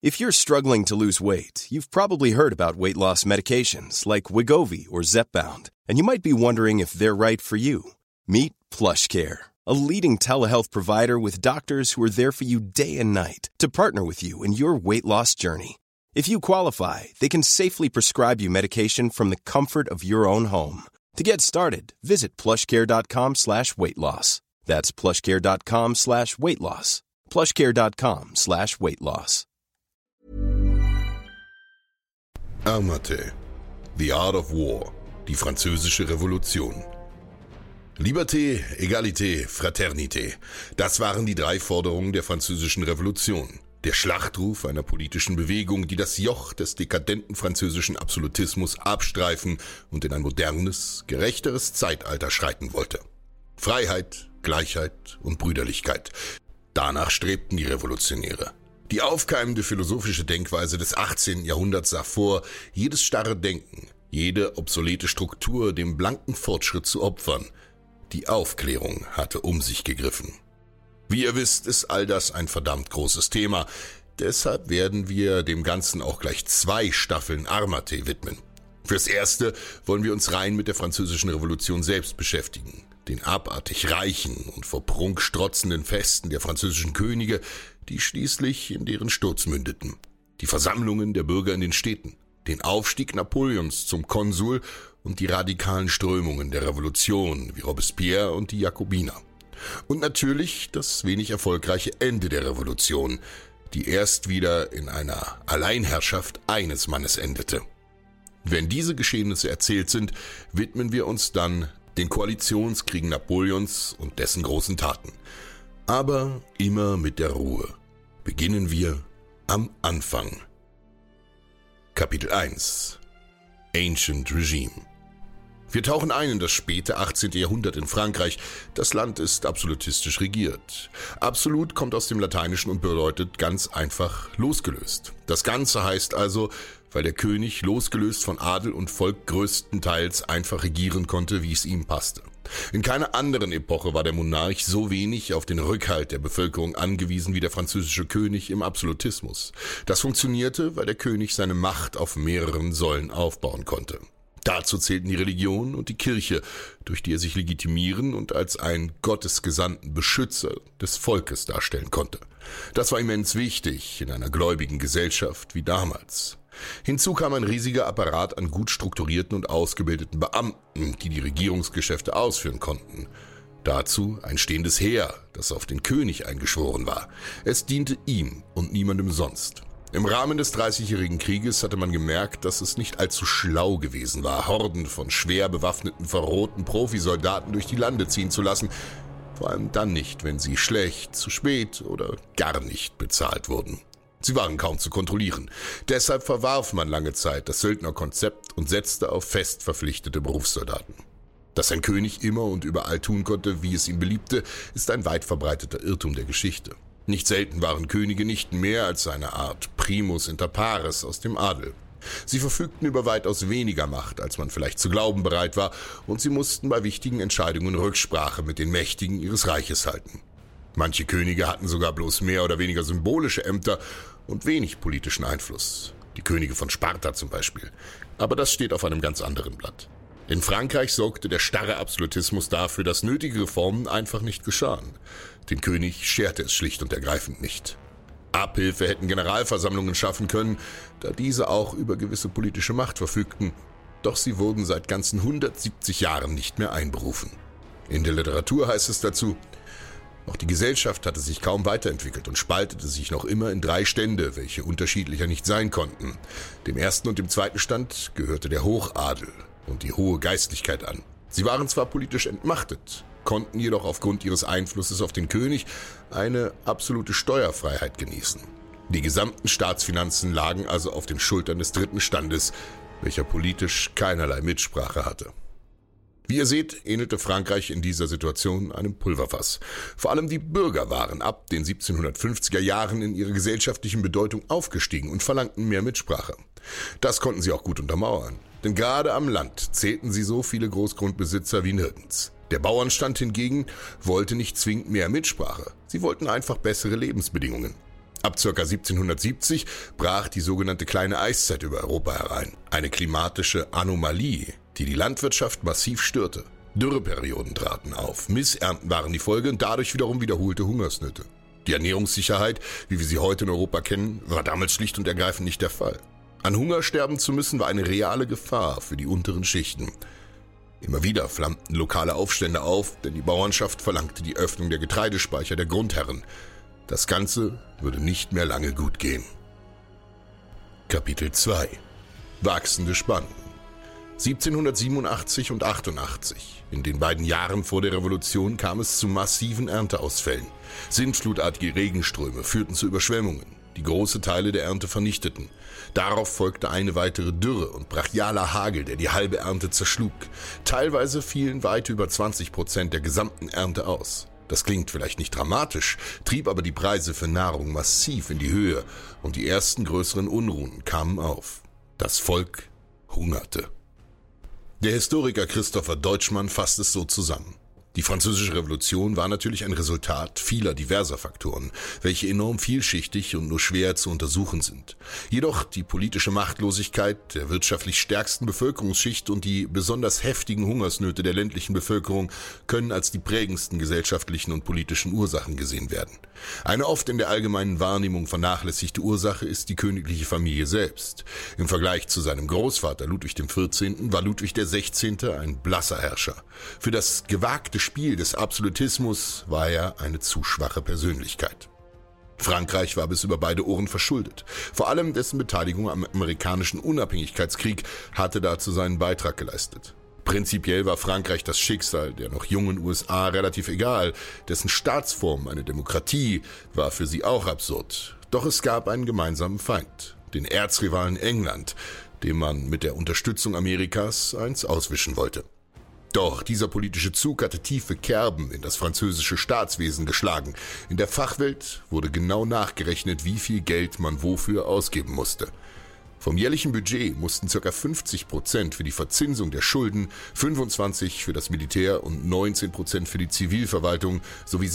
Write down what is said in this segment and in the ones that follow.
If you're struggling to lose weight, you've probably heard about weight loss medications like Wegovy or Zepbound, and you might be wondering if they're right for you. Meet PlushCare, a leading telehealth provider with doctors who are there for you day and night to partner with you in your weight loss journey. If you qualify, they can safely prescribe you medication from the comfort of your own home. To get started, visit plushcare.com/weightloss. That's plushcare.com/weightloss. plushcare.com/weightloss. Armate, The Art of War, die französische Revolution. Liberté, Egalité, Fraternité, das waren die 3 Forderungen der französischen Revolution. Der Schlachtruf einer politischen Bewegung, die das Joch des dekadenten französischen Absolutismus abstreifen und in ein modernes, gerechteres Zeitalter schreiten wollte. Freiheit, Gleichheit und Brüderlichkeit. Danach strebten die Revolutionäre. Die aufkeimende philosophische Denkweise des 18. Jahrhunderts sah vor, jedes starre Denken, jede obsolete Struktur dem blanken Fortschritt zu opfern. Die Aufklärung hatte um sich gegriffen. Wie ihr wisst, ist all das ein verdammt großes Thema. Deshalb werden wir dem Ganzen auch gleich 2 Staffeln Armate widmen. Fürs Erste wollen wir uns rein mit der französischen Revolution selbst beschäftigen. Den abartig reichen und vor Prunk strotzenden Festen der französischen Könige, die schließlich in deren Sturz mündeten. Die Versammlungen der Bürger in den Städten, den Aufstieg Napoleons zum Konsul und die radikalen Strömungen der Revolution wie Robespierre und die Jakobiner. Und natürlich das wenig erfolgreiche Ende der Revolution, die erst wieder in einer Alleinherrschaft eines Mannes endete. Wenn diese Geschehnisse erzählt sind, widmen wir uns dann den Koalitionskriegen Napoleons und dessen großen Taten. Aber immer mit der Ruhe. Beginnen wir am Anfang. Kapitel 1 Ancient Regime. Wir tauchen ein in das späte 18. Jahrhundert in Frankreich. Das Land ist absolutistisch regiert. Absolut kommt aus dem Lateinischen und bedeutet ganz einfach losgelöst. Das Ganze heißt also, weil der König losgelöst von Adel und Volk größtenteils einfach regieren konnte, wie es ihm passte. In keiner anderen Epoche war der Monarch so wenig auf den Rückhalt der Bevölkerung angewiesen wie der französische König im Absolutismus. Das funktionierte, weil der König seine Macht auf mehreren Säulen aufbauen konnte. Dazu zählten die Religion und die Kirche, durch die er sich legitimieren und als einen gottesgesandten Beschützer des Volkes darstellen konnte. Das war immens wichtig in einer gläubigen Gesellschaft wie damals. Hinzu kam ein riesiger Apparat an gut strukturierten und ausgebildeten Beamten, die die Regierungsgeschäfte ausführen konnten. Dazu ein stehendes Heer, das auf den König eingeschworen war. Es diente ihm und niemandem sonst. Im Rahmen des 30-jährigen Krieges hatte man gemerkt, dass es nicht allzu schlau gewesen war, Horden von schwer bewaffneten, verrohten Profisoldaten durch die Lande ziehen zu lassen. Vor allem dann nicht, wenn sie schlecht, zu spät oder gar nicht bezahlt wurden. Sie waren kaum zu kontrollieren. Deshalb verwarf man lange Zeit das Söldnerkonzept und setzte auf fest verpflichtete Berufssoldaten. Dass ein König immer und überall tun konnte, wie es ihm beliebte, ist ein weit verbreiteter Irrtum der Geschichte. Nicht selten waren Könige nicht mehr als eine Art Primus inter pares aus dem Adel. Sie verfügten über weitaus weniger Macht, als man vielleicht zu glauben bereit war, und sie mussten bei wichtigen Entscheidungen Rücksprache mit den Mächtigen ihres Reiches halten. Manche Könige hatten sogar bloß mehr oder weniger symbolische Ämter und wenig politischen Einfluss. Die Könige von Sparta zum Beispiel. Aber das steht auf einem ganz anderen Blatt. In Frankreich sorgte der starre Absolutismus dafür, dass nötige Reformen einfach nicht geschahen. Den König scherte es schlicht und ergreifend nicht. Abhilfe hätten Generalversammlungen schaffen können, da diese auch über gewisse politische Macht verfügten. Doch sie wurden seit ganzen 170 Jahren nicht mehr einberufen. In der Literatur heißt es dazu: Auch die Gesellschaft hatte sich kaum weiterentwickelt und spaltete sich noch immer in 3 Stände, welche unterschiedlicher nicht sein konnten. Dem ersten und dem zweiten Stand gehörte der Hochadel und die hohe Geistlichkeit an. Sie waren zwar politisch entmachtet, konnten jedoch aufgrund ihres Einflusses auf den König eine absolute Steuerfreiheit genießen. Die gesamten Staatsfinanzen lagen also auf den Schultern des dritten Standes, welcher politisch keinerlei Mitsprache hatte. Wie ihr seht, ähnelte Frankreich in dieser Situation einem Pulverfass. Vor allem die Bürger waren ab den 1750er Jahren in ihrer gesellschaftlichen Bedeutung aufgestiegen und verlangten mehr Mitsprache. Das konnten sie auch gut untermauern, denn gerade am Land zählten sie so viele Großgrundbesitzer wie nirgends. Der Bauernstand hingegen wollte nicht zwingend mehr Mitsprache, sie wollten einfach bessere Lebensbedingungen. Ab ca. 1770 brach die sogenannte kleine Eiszeit über Europa herein. Eine klimatische Anomalie, die die Landwirtschaft massiv störte. Dürreperioden traten auf, Missernten waren die Folge und dadurch wiederum wiederholte Hungersnöte. Die Ernährungssicherheit, wie wir sie heute in Europa kennen, war damals schlicht und ergreifend nicht der Fall. An Hunger sterben zu müssen, war eine reale Gefahr für die unteren Schichten. Immer wieder flammten lokale Aufstände auf, denn die Bauernschaft verlangte die Öffnung der Getreidespeicher der Grundherren. Das Ganze würde nicht mehr lange gut gehen. Kapitel 2: Wachsende Spannungen. 1787 und 88, in den beiden Jahren vor der Revolution, kam es zu massiven Ernteausfällen. Sintflutartige Regenströme führten zu Überschwemmungen, die große Teile der Ernte vernichteten. Darauf folgte eine weitere Dürre und brachialer Hagel, der die halbe Ernte zerschlug. Teilweise fielen weit über 20% der gesamten Ernte aus. Das klingt vielleicht nicht dramatisch, trieb aber die Preise für Nahrung massiv in die Höhe und die ersten größeren Unruhen kamen auf. Das Volk hungerte. Der Historiker Christopher Deutschmann fasst es so zusammen: Die französische Revolution war natürlich ein Resultat vieler diverser Faktoren, welche enorm vielschichtig und nur schwer zu untersuchen sind. Jedoch die politische Machtlosigkeit der wirtschaftlich stärksten Bevölkerungsschicht und die besonders heftigen Hungersnöte der ländlichen Bevölkerung können als die prägendsten gesellschaftlichen und politischen Ursachen gesehen werden. Eine oft in der allgemeinen Wahrnehmung vernachlässigte Ursache ist die königliche Familie selbst. Im Vergleich zu seinem Großvater Ludwig XIV. War Ludwig XVI. Ein blasser Herrscher. Für das gewagte Spiel des Absolutismus war er eine zu schwache Persönlichkeit. Frankreich war bis über beide Ohren verschuldet. Vor allem dessen Beteiligung am amerikanischen Unabhängigkeitskrieg hatte dazu seinen Beitrag geleistet. Prinzipiell war Frankreich das Schicksal der noch jungen USA relativ egal. Dessen Staatsform, eine Demokratie, war für sie auch absurd. Doch es gab einen gemeinsamen Feind, den Erzrivalen England, dem man mit der Unterstützung Amerikas eins auswischen wollte. Doch dieser politische Zug hatte tiefe Kerben in das französische Staatswesen geschlagen. In der Fachwelt wurde genau nachgerechnet, wie viel Geld man wofür ausgeben musste. Vom jährlichen Budget mussten ca. 50% für die Verzinsung der Schulden, 25% für das Militär und 19% für die Zivilverwaltung sowie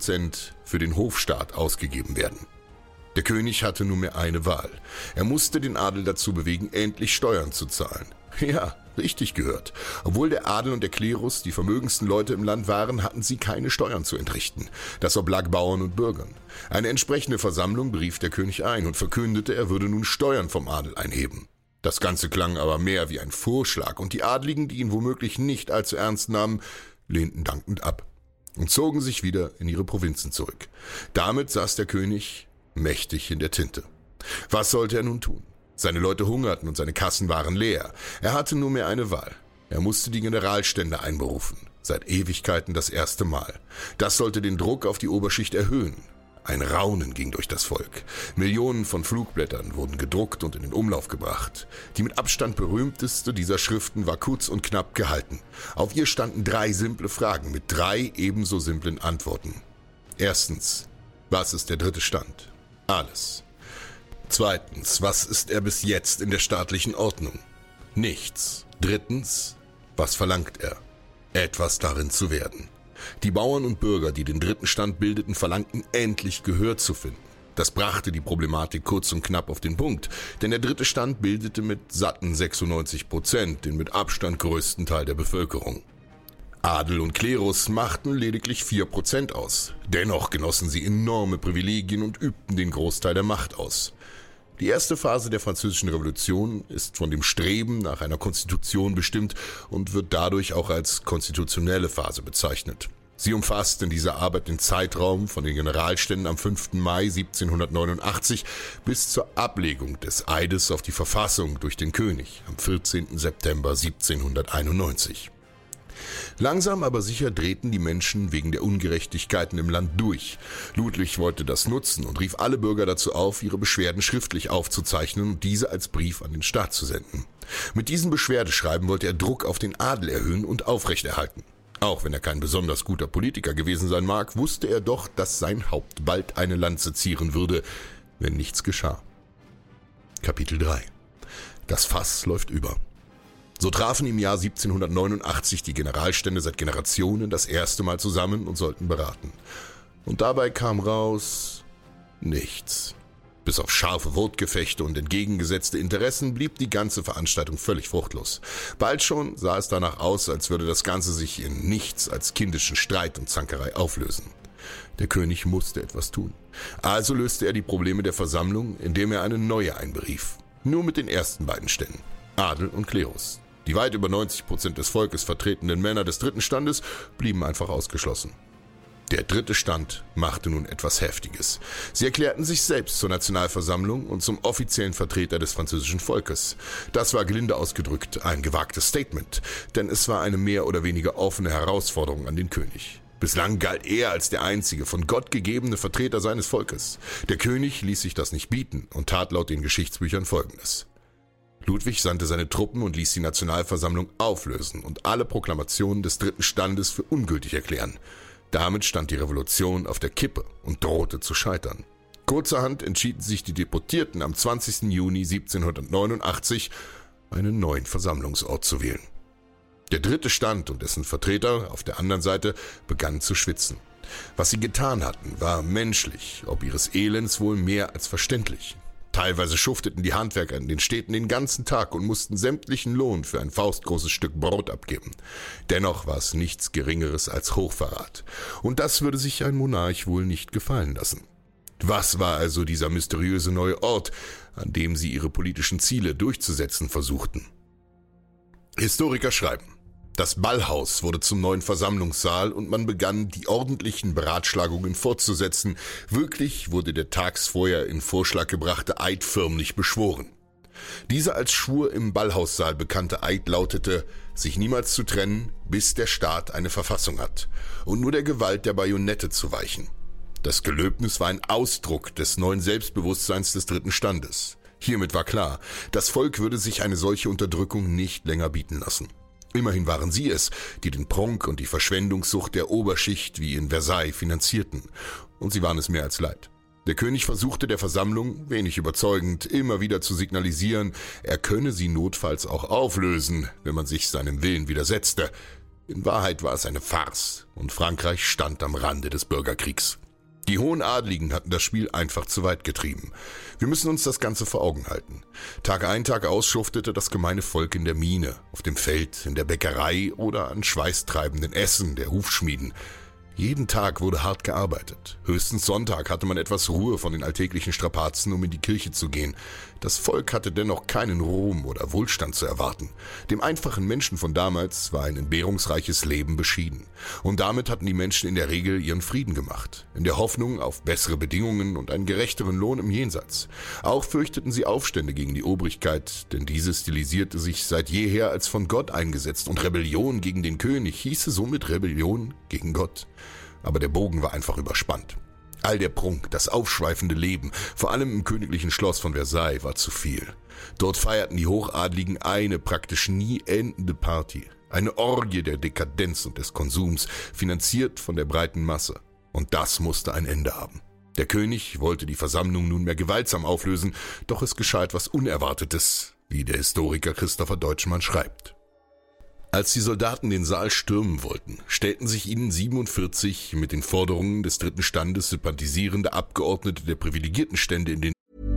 6% für den Hofstaat ausgegeben werden. Der König hatte nur mehr eine Wahl. Er musste den Adel dazu bewegen, endlich Steuern zu zahlen. Ja, richtig gehört. Obwohl der Adel und der Klerus die vermögendsten Leute im Land waren, hatten sie keine Steuern zu entrichten. Das oblag Bauern und Bürgern. Eine entsprechende Versammlung berief der König ein und verkündete, er würde nun Steuern vom Adel einheben. Das Ganze klang aber mehr wie ein Vorschlag und die Adligen, die ihn womöglich nicht allzu ernst nahmen, lehnten dankend ab und zogen sich wieder in ihre Provinzen zurück. Damit saß der König mächtig in der Tinte. Was sollte er nun tun? Seine Leute hungerten und seine Kassen waren leer. Er hatte nur mehr eine Wahl. Er musste die Generalstände einberufen. Seit Ewigkeiten das erste Mal. Das sollte den Druck auf die Oberschicht erhöhen. Ein Raunen ging durch das Volk. Millionen von Flugblättern wurden gedruckt und in den Umlauf gebracht. Die mit Abstand berühmteste dieser Schriften war kurz und knapp gehalten. Auf ihr standen 3 simple Fragen mit 3 ebenso simplen Antworten. Erstens: Was ist der dritte Stand? Alles. Zweitens: Was ist er bis jetzt in der staatlichen Ordnung? Nichts. Drittens: Was verlangt er? Etwas darin zu werden. Die Bauern und Bürger, die den dritten Stand bildeten, verlangten endlich Gehör zu finden. Das brachte die Problematik kurz und knapp auf den Punkt, denn der dritte Stand bildete mit satten 96% den mit Abstand größten Teil der Bevölkerung. Adel und Klerus machten lediglich 4% aus. Dennoch genossen sie enorme Privilegien und übten den Großteil der Macht aus. Die erste Phase der Französischen Revolution ist von dem Streben nach einer Konstitution bestimmt und wird dadurch auch als konstitutionelle Phase bezeichnet. Sie umfasst in dieser Arbeit den Zeitraum von den Generalständen am 5. Mai 1789 bis zur Ablegung des Eides auf die Verfassung durch den König am 14. September 1791. Langsam aber sicher drehten die Menschen wegen der Ungerechtigkeiten im Land durch. Ludwig wollte das nutzen und rief alle Bürger dazu auf, ihre Beschwerden schriftlich aufzuzeichnen und diese als Brief an den Staat zu senden. Mit diesem Beschwerdeschreiben wollte er Druck auf den Adel erhöhen und aufrechterhalten. Auch wenn er kein besonders guter Politiker gewesen sein mag, wusste er doch, dass sein Haupt bald eine Lanze zieren würde, wenn nichts geschah. Kapitel 3: Das Fass läuft über. So trafen im Jahr 1789 die Generalstände seit Generationen das erste Mal zusammen und sollten beraten. Und dabei kam raus: nichts. Bis auf scharfe Wortgefechte und entgegengesetzte Interessen blieb die ganze Veranstaltung völlig fruchtlos. Bald schon sah es danach aus, als würde das Ganze sich in nichts als kindischen Streit und Zankerei auflösen. Der König musste etwas tun. Also löste er die Probleme der Versammlung, indem er eine neue einberief. Nur mit den ersten beiden Ständen, Adel und Klerus. Die weit über 90% des Volkes vertretenden Männer des dritten Standes blieben einfach ausgeschlossen. Der dritte Stand machte nun etwas Heftiges. Sie erklärten sich selbst zur Nationalversammlung und zum offiziellen Vertreter des französischen Volkes. Das war gelinde ausgedrückt ein gewagtes Statement, denn es war eine mehr oder weniger offene Herausforderung an den König. Bislang galt er als der einzige von Gott gegebene Vertreter seines Volkes. Der König ließ sich das nicht bieten und tat laut den Geschichtsbüchern Folgendes. Ludwig sandte seine Truppen und ließ die Nationalversammlung auflösen und alle Proklamationen des dritten Standes für ungültig erklären. Damit stand die Revolution auf der Kippe und drohte zu scheitern. Kurzerhand entschieden sich die Deputierten am 20. Juni 1789, einen neuen Versammlungsort zu wählen. Der dritte Stand und dessen Vertreter auf der anderen Seite begannen zu schwitzen. Was sie getan hatten, war menschlich, ob ihres Elends wohl mehr als verständlich. Teilweise schufteten die Handwerker in den Städten den ganzen Tag und mussten sämtlichen Lohn für ein faustgroßes Stück Brot abgeben. Dennoch war es nichts Geringeres als Hochverrat. Und das würde sich ein Monarch wohl nicht gefallen lassen. Was war also dieser mysteriöse neue Ort, an dem sie ihre politischen Ziele durchzusetzen versuchten? Historiker schreiben: Das Ballhaus wurde zum neuen Versammlungssaal und man begann, die ordentlichen Beratschlagungen fortzusetzen. Wirklich wurde der tags vorher in Vorschlag gebrachte Eid förmlich beschworen. Dieser als Schwur im Ballhaussaal bekannte Eid lautete, sich niemals zu trennen, bis der Staat eine Verfassung hat und nur der Gewalt der Bajonette zu weichen. Das Gelöbnis war ein Ausdruck des neuen Selbstbewusstseins des dritten Standes. Hiermit war klar, das Volk würde sich eine solche Unterdrückung nicht länger bieten lassen. Immerhin waren sie es, die den Prunk und die Verschwendungssucht der Oberschicht wie in Versailles finanzierten. Und sie waren es mehr als leid. Der König versuchte der Versammlung, wenig überzeugend, immer wieder zu signalisieren, er könne sie notfalls auch auflösen, wenn man sich seinem Willen widersetzte. In Wahrheit war es eine Farce und Frankreich stand am Rande des Bürgerkriegs. Die hohen Adligen hatten das Spiel einfach zu weit getrieben. Wir müssen uns das Ganze vor Augen halten. Tag ein, Tag aus schuftete das gemeine Volk in der Mine, auf dem Feld, in der Bäckerei oder an schweißtreibenden Essen der Hufschmieden. Jeden Tag wurde hart gearbeitet. Höchstens Sonntag hatte man etwas Ruhe von den alltäglichen Strapazen, um in die Kirche zu gehen. Das Volk hatte dennoch keinen Ruhm oder Wohlstand zu erwarten. Dem einfachen Menschen von damals war ein entbehrungsreiches Leben beschieden. Und damit hatten die Menschen in der Regel ihren Frieden gemacht, in der Hoffnung auf bessere Bedingungen und einen gerechteren Lohn im Jenseits. Auch fürchteten sie Aufstände gegen die Obrigkeit, denn diese stilisierte sich seit jeher als von Gott eingesetzt und Rebellion gegen den König hieße somit Rebellion gegen Gott. Aber der Bogen war einfach überspannt. All der Prunk, das aufschweifende Leben, vor allem im königlichen Schloss von Versailles, war zu viel. Dort feierten die Hochadligen eine praktisch nie endende Party. Eine Orgie der Dekadenz und des Konsums, finanziert von der breiten Masse. Und das musste ein Ende haben. Der König wollte die Versammlung nunmehr gewaltsam auflösen, doch es geschah etwas Unerwartetes, wie der Historiker Christopher Deutschmann schreibt. Als die Soldaten den Saal stürmen wollten, stellten sich ihnen 47 mit den Forderungen des dritten Standes sympathisierende Abgeordnete der privilegierten Stände in den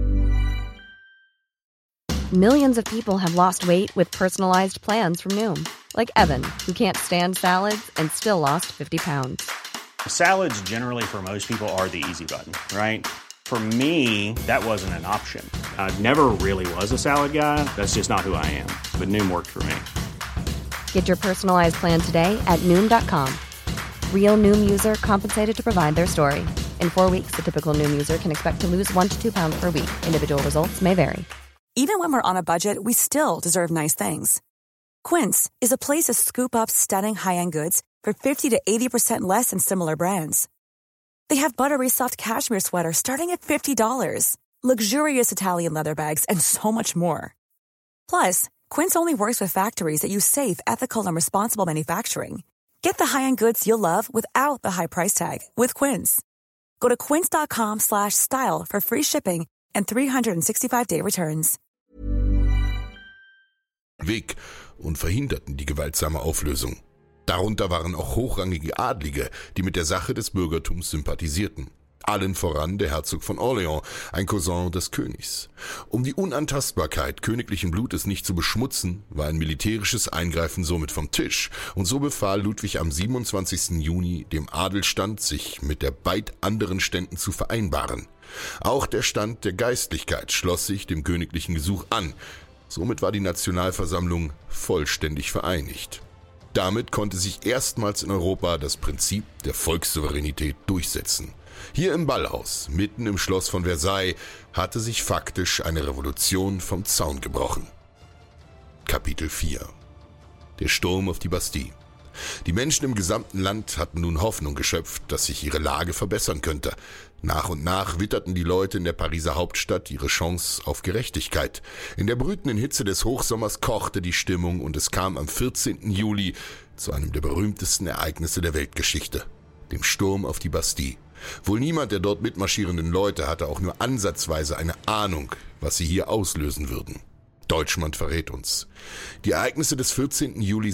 Millions of people have lost weight with personalized plans from Noom. Like Evan, who can't stand salads and still lost 50 pounds. Salads generally for most people are the easy button, right? For me, that wasn't an option. I never really was a salad guy. That's just not who I am. But Noom worked for me. Get your personalized plan today at Noom.com. Real Noom user compensated to provide their story. In 4 weeks, the typical Noom user can expect to lose 1 to 2 pounds per week. Individual results may vary. Even when we're on a budget, we still deserve nice things. Quince is a place to scoop up stunning high-end goods for 50 to 80% less than similar brands. They have buttery soft cashmere sweaters starting at $50, luxurious Italian leather bags, and so much more. Plus, Quince only works with factories that use safe, ethical, and responsible manufacturing. Get the high-end goods you'll love without the high price tag with Quince. Go to quince.com/style for free shipping and 365-day returns. Weg und verhinderten die gewaltsame Auflösung. Darunter waren auch hochrangige Adlige, die mit der Sache des Bürgertums sympathisierten. allen voran der Herzog von Orléans, ein Cousin des Königs. Um die Unantastbarkeit königlichen Blutes nicht zu beschmutzen, war ein militärisches Eingreifen somit vom Tisch, und so befahl Ludwig am 27. Juni dem Adelstand, sich mit der beid anderen Ständen zu vereinbaren. Auch der Stand der Geistlichkeit schloss sich dem königlichen Gesuch an. Somit war die Nationalversammlung vollständig vereinigt. Damit konnte sich erstmals in Europa das Prinzip der Volkssouveränität durchsetzen. Hier im Ballhaus, mitten im Schloss von Versailles, hatte sich faktisch eine Revolution vom Zaun gebrochen. Kapitel 4 – Der Sturm auf die Bastille. Die Menschen im gesamten Land hatten nun Hoffnung geschöpft, dass sich ihre Lage verbessern könnte. Nach und nach witterten die Leute in der Pariser Hauptstadt ihre Chance auf Gerechtigkeit. In der brütenden Hitze des Hochsommers kochte die Stimmung und es kam am 14. Juli zu einem der berühmtesten Ereignisse der Weltgeschichte, dem Sturm auf die Bastille. Wohl niemand der dort mitmarschierenden Leute hatte auch nur ansatzweise eine Ahnung, was sie hier auslösen würden. Deutschland verrät uns. Die Ereignisse des 14. Juli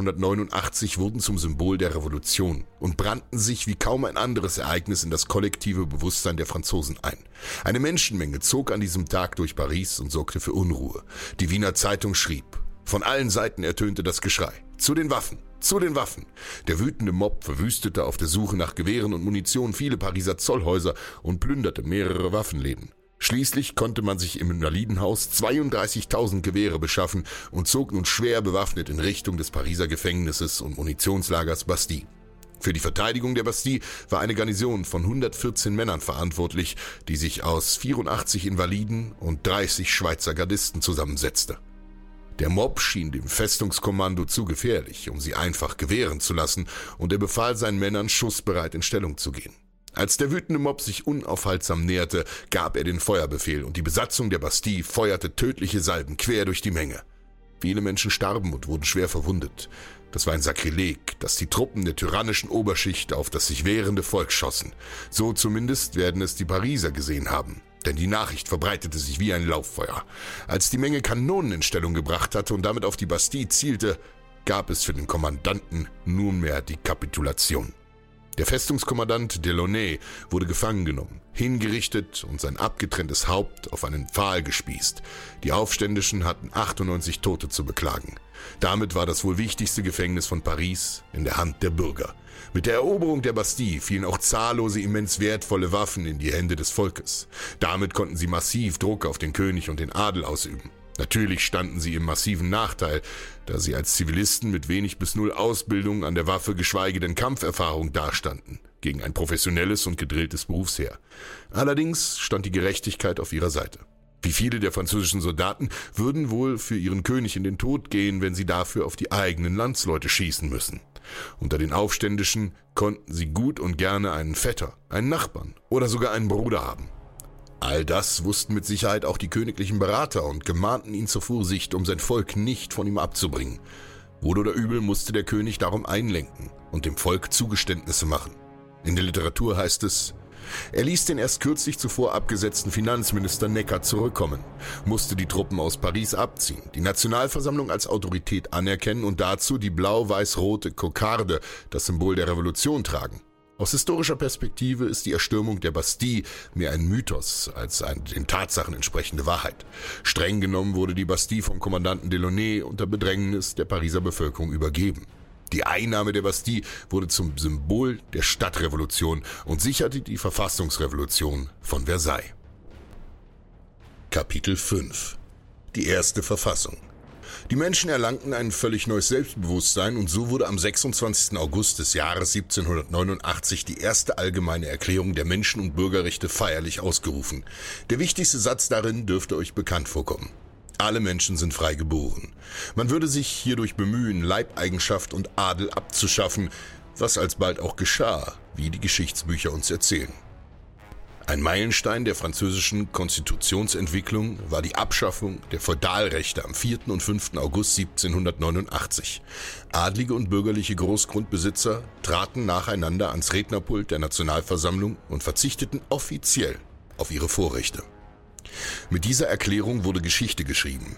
1789 wurden zum Symbol der Revolution und brannten sich wie kaum ein anderes Ereignis in das kollektive Bewusstsein der Franzosen ein. Eine Menschenmenge zog an diesem Tag durch Paris und sorgte für Unruhe. Die Wiener Zeitung schrieb: Von allen Seiten ertönte das Geschrei: Zu den Waffen! Zu den Waffen! Der wütende Mob verwüstete auf der Suche nach Gewehren und Munition viele Pariser Zollhäuser und plünderte mehrere Waffenläden. Schließlich konnte man sich im Invalidenhaus 32.000 Gewehre beschaffen und zog nun schwer bewaffnet in Richtung des Pariser Gefängnisses und Munitionslagers Bastille. Für die Verteidigung der Bastille war eine Garnison von 114 Männern verantwortlich, die sich aus 84 Invaliden und 30 Schweizer Gardisten zusammensetzte. Der Mob schien dem Festungskommando zu gefährlich, um sie einfach gewähren zu lassen, und er befahl seinen Männern, schussbereit in Stellung zu gehen. Als der wütende Mob sich unaufhaltsam näherte, gab er den Feuerbefehl und die Besatzung der Bastille feuerte tödliche Salven quer durch die Menge. Viele Menschen starben und wurden schwer verwundet. Das war ein Sakrileg, dass die Truppen der tyrannischen Oberschicht auf das sich wehrende Volk schossen. So zumindest werden es die Pariser gesehen haben, denn die Nachricht verbreitete sich wie ein Lauffeuer. Als die Menge Kanonen in Stellung gebracht hatte und damit auf die Bastille zielte, gab es für den Kommandanten nunmehr die Kapitulation. Der Festungskommandant Delaunay wurde gefangen genommen, hingerichtet und sein abgetrenntes Haupt auf einen Pfahl gespießt. Die Aufständischen hatten 98 Tote zu beklagen. Damit war das wohl wichtigste Gefängnis von Paris in der Hand der Bürger. Mit der Eroberung der Bastille fielen auch zahllose immens wertvolle Waffen in die Hände des Volkes. Damit konnten sie massiv Druck auf den König und den Adel ausüben. Natürlich standen sie im massiven Nachteil, da sie als Zivilisten mit wenig bis null Ausbildung an der Waffe, geschweige denn Kampferfahrung dastanden, gegen ein professionelles und gedrilltes Berufsheer. Allerdings stand die Gerechtigkeit auf ihrer Seite. Wie viele der französischen Soldaten würden wohl für ihren König in den Tod gehen, wenn sie dafür auf die eigenen Landsleute schießen müssen? Unter den Aufständischen konnten sie gut und gerne einen Vetter, einen Nachbarn oder sogar einen Bruder haben. All das wussten mit Sicherheit auch die königlichen Berater und gemahnten ihn zur Vorsicht, um sein Volk nicht von ihm abzubringen. Wohl oder übel musste der König darum einlenken und dem Volk Zugeständnisse machen. In der Literatur heißt es: Er ließ den erst kürzlich zuvor abgesetzten Finanzminister Necker zurückkommen, musste die Truppen aus Paris abziehen, die Nationalversammlung als Autorität anerkennen und dazu die blau-weiß-rote Kokarde, das Symbol der Revolution, tragen. Aus historischer Perspektive ist die Erstürmung der Bastille mehr ein Mythos als eine den Tatsachen entsprechende Wahrheit. Streng genommen wurde die Bastille vom Kommandanten Delaunay unter Bedrängnis der Pariser Bevölkerung übergeben. Die Einnahme der Bastille wurde zum Symbol der Stadtrevolution und sicherte die Verfassungsrevolution von Versailles. Kapitel 5 – Die erste Verfassung. Die Menschen erlangten ein völlig neues Selbstbewusstsein und so wurde am 26. August des Jahres 1789 die erste allgemeine Erklärung der Menschen- und Bürgerrechte feierlich ausgerufen. Der wichtigste Satz darin dürfte euch bekannt vorkommen: Alle Menschen sind frei geboren. Man würde sich hierdurch bemühen, Leibeigenschaft und Adel abzuschaffen, was alsbald auch geschah, wie die Geschichtsbücher uns erzählen. Ein Meilenstein der französischen Konstitutionsentwicklung war die Abschaffung der Feudalrechte am 4. und 5. August 1789. Adlige und bürgerliche Großgrundbesitzer traten nacheinander ans Rednerpult der Nationalversammlung und verzichteten offiziell auf ihre Vorrechte. Mit dieser Erklärung wurde Geschichte geschrieben.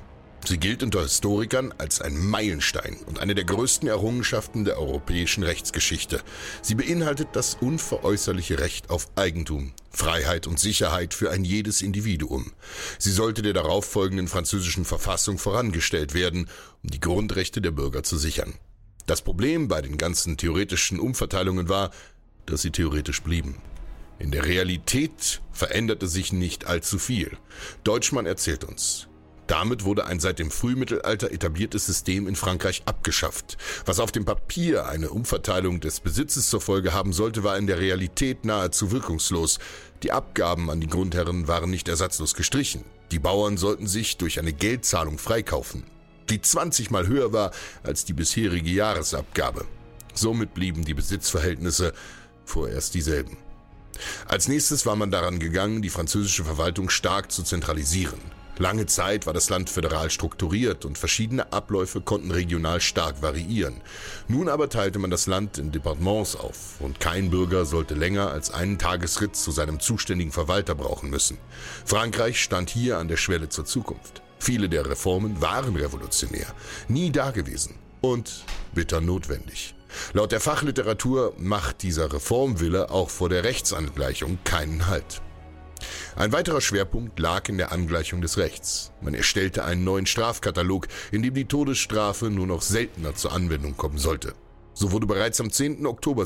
Sie gilt unter Historikern als ein Meilenstein und eine der größten Errungenschaften der europäischen Rechtsgeschichte. Sie beinhaltet das unveräußerliche Recht auf Eigentum, Freiheit und Sicherheit für ein jedes Individuum. Sie sollte der darauffolgenden französischen Verfassung vorangestellt werden, um die Grundrechte der Bürger zu sichern. Das Problem bei den ganzen theoretischen Umverteilungen war, dass sie theoretisch blieben. In der Realität veränderte sich nicht allzu viel. Deutschmann erzählt uns: Damit wurde ein seit dem Frühmittelalter etabliertes System in Frankreich abgeschafft. Was auf dem Papier eine Umverteilung des Besitzes zur Folge haben sollte, war in der Realität nahezu wirkungslos. Die Abgaben an die Grundherren waren nicht ersatzlos gestrichen. Die Bauern sollten sich durch eine Geldzahlung freikaufen, die 20-mal höher war als die bisherige Jahresabgabe. Somit blieben die Besitzverhältnisse vorerst dieselben. Als nächstes war man daran gegangen, die französische Verwaltung stark zu zentralisieren. Lange Zeit war das Land föderal strukturiert und verschiedene Abläufe konnten regional stark variieren. Nun aber teilte man das Land in Departements auf und kein Bürger sollte länger als einen Tagesritt zu seinem zuständigen Verwalter brauchen müssen. Frankreich stand hier an der Schwelle zur Zukunft. Viele der Reformen waren revolutionär, nie dagewesen und bitter notwendig. Laut der Fachliteratur macht dieser Reformwille auch vor der Rechtsangleichung keinen Halt. Ein weiterer Schwerpunkt lag in der Angleichung des Rechts. Man erstellte einen neuen Strafkatalog, in dem die Todesstrafe nur noch seltener zur Anwendung kommen sollte. So wurde bereits am 10. Oktober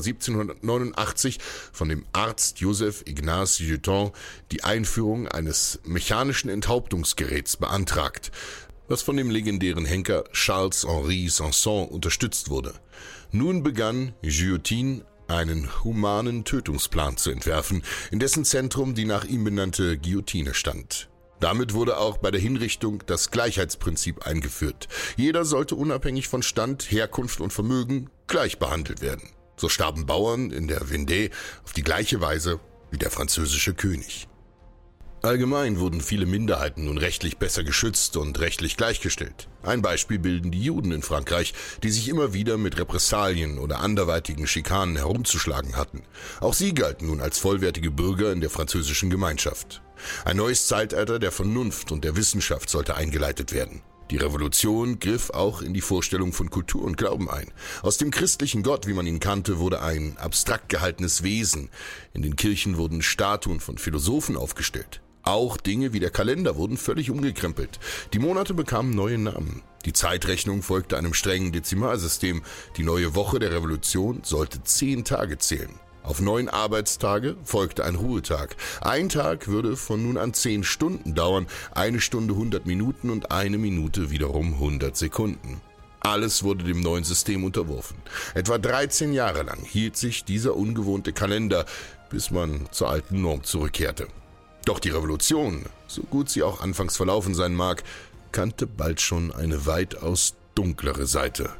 1789 von dem Arzt Joseph Ignace Juton die Einführung eines mechanischen Enthauptungsgeräts beantragt, was von dem legendären Henker Charles-Henri Sanson unterstützt wurde. Nun begann Guillotine einen humanen Tötungsplan zu entwerfen, in dessen Zentrum die nach ihm benannte Guillotine stand. Damit wurde auch bei der Hinrichtung das Gleichheitsprinzip eingeführt. Jeder sollte unabhängig von Stand, Herkunft und Vermögen gleich behandelt werden. So starben Bauern in der Vendée auf die gleiche Weise wie der französische König. Allgemein wurden viele Minderheiten nun rechtlich besser geschützt und rechtlich gleichgestellt. Ein Beispiel bilden die Juden in Frankreich, die sich immer wieder mit Repressalien oder anderweitigen Schikanen herumzuschlagen hatten. Auch sie galten nun als vollwertige Bürger in der französischen Gemeinschaft. Ein neues Zeitalter der Vernunft und der Wissenschaft sollte eingeleitet werden. Die Revolution griff auch in die Vorstellung von Kultur und Glauben ein. Aus dem christlichen Gott, wie man ihn kannte, wurde ein abstrakt gehaltenes Wesen. In den Kirchen wurden Statuen von Philosophen aufgestellt. Auch Dinge wie der Kalender wurden völlig umgekrempelt. Die Monate bekamen neue Namen. Die Zeitrechnung folgte einem strengen Dezimalsystem. Die neue Woche der Revolution sollte 10 Tage zählen. Auf 9 Arbeitstage folgte ein Ruhetag. Ein Tag würde von nun an 10 Stunden dauern, 1 Stunde 100 Minuten und 1 Minute wiederum 100 Sekunden. Alles wurde dem neuen System unterworfen. Etwa 13 Jahre lang hielt sich dieser ungewohnte Kalender, bis man zur alten Norm zurückkehrte. Doch die Revolution, so gut sie auch anfangs verlaufen sein mag, kannte bald schon eine weitaus dunklere Seite.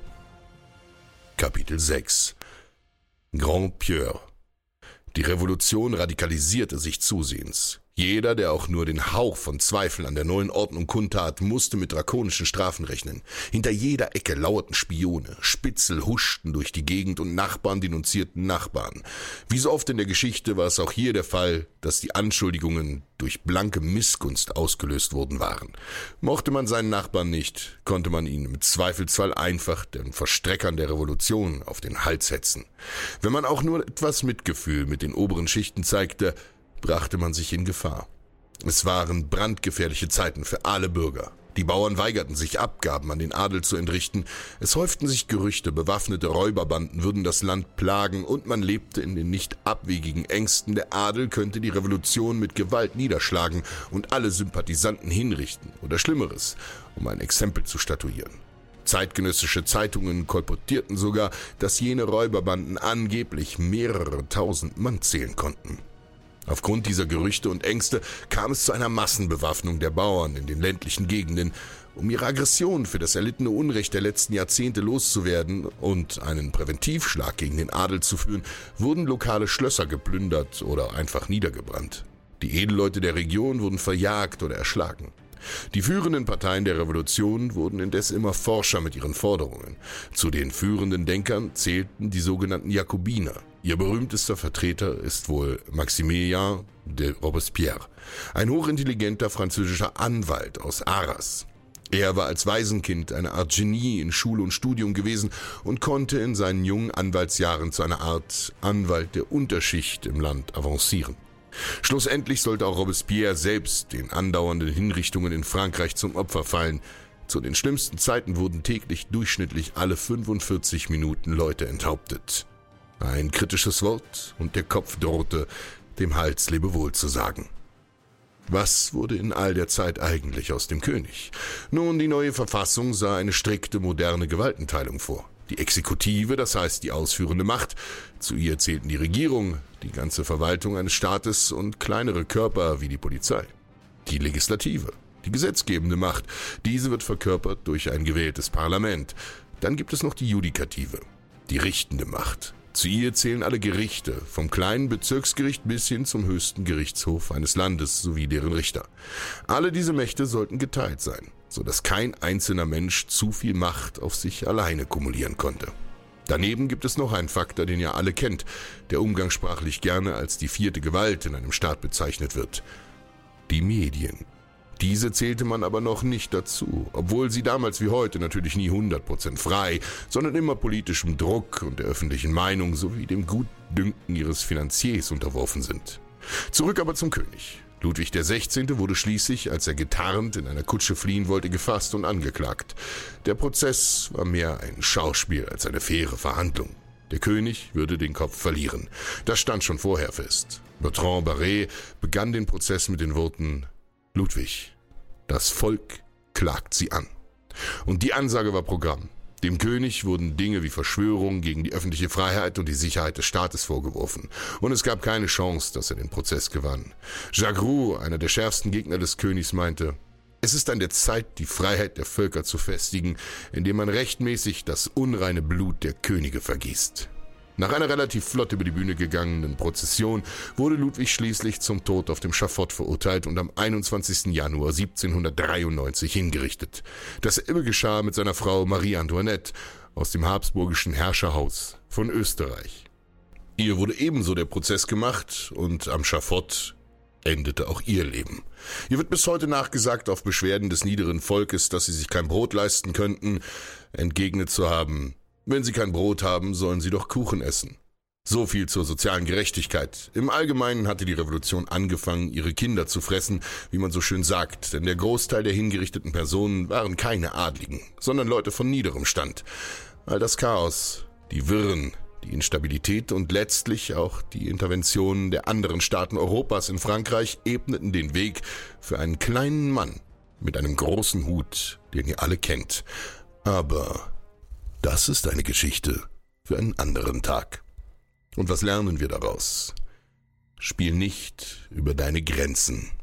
Kapitel 6 Grand-Peur. Die Revolution radikalisierte sich zusehends. Jeder, der auch nur den Hauch von Zweifel an der neuen Ordnung kundtat, musste mit drakonischen Strafen rechnen. Hinter jeder Ecke lauerten Spione, Spitzel huschten durch die Gegend und Nachbarn denunzierten Nachbarn. Wie so oft in der Geschichte war es auch hier der Fall, dass die Anschuldigungen durch blanke Missgunst ausgelöst worden waren. Mochte man seinen Nachbarn nicht, konnte man ihn im Zweifelsfall einfach den Verstreckern der Revolution auf den Hals hetzen. Wenn man auch nur etwas Mitgefühl mit den oberen Schichten zeigte, brachte man sich in Gefahr. Es waren brandgefährliche Zeiten für alle Bürger. Die Bauern weigerten sich, Abgaben an den Adel zu entrichten. Es häuften sich Gerüchte, bewaffnete Räuberbanden würden das Land plagen und man lebte in den nicht abwegigen Ängsten, der Adel könnte die Revolution mit Gewalt niederschlagen und alle Sympathisanten hinrichten oder Schlimmeres, um ein Exempel zu statuieren. Zeitgenössische Zeitungen kolportierten sogar, dass jene Räuberbanden angeblich mehrere tausend Mann zählen konnten. Aufgrund dieser Gerüchte und Ängste kam es zu einer Massenbewaffnung der Bauern in den ländlichen Gegenden. Um ihre Aggression für das erlittene Unrecht der letzten Jahrzehnte loszuwerden und einen Präventivschlag gegen den Adel zu führen, wurden lokale Schlösser geplündert oder einfach niedergebrannt. Die Edelleute der Region wurden verjagt oder erschlagen. Die führenden Parteien der Revolution wurden indes immer forscher mit ihren Forderungen. Zu den führenden Denkern zählten die sogenannten Jakobiner. Ihr berühmtester Vertreter ist wohl Maximilien de Robespierre, ein hochintelligenter französischer Anwalt aus Arras. Er war als Waisenkind eine Art Genie in Schule und Studium gewesen und konnte in seinen jungen Anwaltsjahren zu einer Art Anwalt der Unterschicht im Land avancieren. Schlussendlich sollte auch Robespierre selbst den andauernden Hinrichtungen in Frankreich zum Opfer fallen. Zu den schlimmsten Zeiten wurden täglich durchschnittlich alle 45 Minuten Leute enthauptet. Ein kritisches Wort und der Kopf drohte, dem Hals Lebewohl zu sagen. Was wurde in all der Zeit eigentlich aus dem König? Nun, die neue Verfassung sah eine strikte moderne Gewaltenteilung vor. Die Exekutive, das heißt die ausführende Macht, zu ihr zählten die Regierung, die ganze Verwaltung eines Staates und kleinere Körper wie die Polizei. Die Legislative, die gesetzgebende Macht, diese wird verkörpert durch ein gewähltes Parlament. Dann gibt es noch die Judikative, die richtende Macht. Zu ihr zählen alle Gerichte, vom kleinen Bezirksgericht bis hin zum höchsten Gerichtshof eines Landes sowie deren Richter. Alle diese Mächte sollten geteilt sein, sodass kein einzelner Mensch zu viel Macht auf sich alleine kumulieren konnte. Daneben gibt es noch einen Faktor, den ihr alle kennt, der umgangssprachlich gerne als die vierte Gewalt in einem Staat bezeichnet wird: die Medien. Diese zählte man aber noch nicht dazu, obwohl sie damals wie heute natürlich nie 100% frei, sondern immer politischem Druck und der öffentlichen Meinung sowie dem Gutdünken ihres Finanziers unterworfen sind. Zurück aber zum König. Ludwig XVI. Wurde schließlich, als er getarnt in einer Kutsche fliehen wollte, gefasst und angeklagt. Der Prozess war mehr ein Schauspiel als eine faire Verhandlung. Der König würde den Kopf verlieren. Das stand schon vorher fest. Bertrand Barré begann den Prozess mit den Worten: Ludwig, das Volk klagt Sie an. Und die Ansage war Programm. Dem König wurden Dinge wie Verschwörung gegen die öffentliche Freiheit und die Sicherheit des Staates vorgeworfen. Und es gab keine Chance, dass er den Prozess gewann. Jacques Roux, einer der schärfsten Gegner des Königs, meinte: Es ist an der Zeit, die Freiheit der Völker zu festigen, indem man rechtmäßig das unreine Blut der Könige vergießt. Nach einer relativ flott über die Bühne gegangenen Prozession wurde Ludwig schließlich zum Tod auf dem Schafott verurteilt und am 21. Januar 1793 hingerichtet. Dasselbe geschah mit seiner Frau Marie Antoinette aus dem habsburgischen Herrscherhaus von Österreich. Ihr wurde ebenso der Prozess gemacht und am Schafott endete auch ihr Leben. Ihr wird bis heute nachgesagt, auf Beschwerden des niederen Volkes, dass sie sich kein Brot leisten könnten, entgegnet zu haben: Wenn Sie kein Brot haben, sollen Sie doch Kuchen essen. So viel zur sozialen Gerechtigkeit. Im Allgemeinen hatte die Revolution angefangen, ihre Kinder zu fressen, wie man so schön sagt, denn der Großteil der hingerichteten Personen waren keine Adligen, sondern Leute von niederem Stand. All das Chaos, die Wirren, die Instabilität und letztlich auch die Interventionen der anderen Staaten Europas in Frankreich ebneten den Weg für einen kleinen Mann mit einem großen Hut, den ihr alle kennt. Aber das ist eine Geschichte für einen anderen Tag. Und was lernen wir daraus? Spiel nicht über deine Grenzen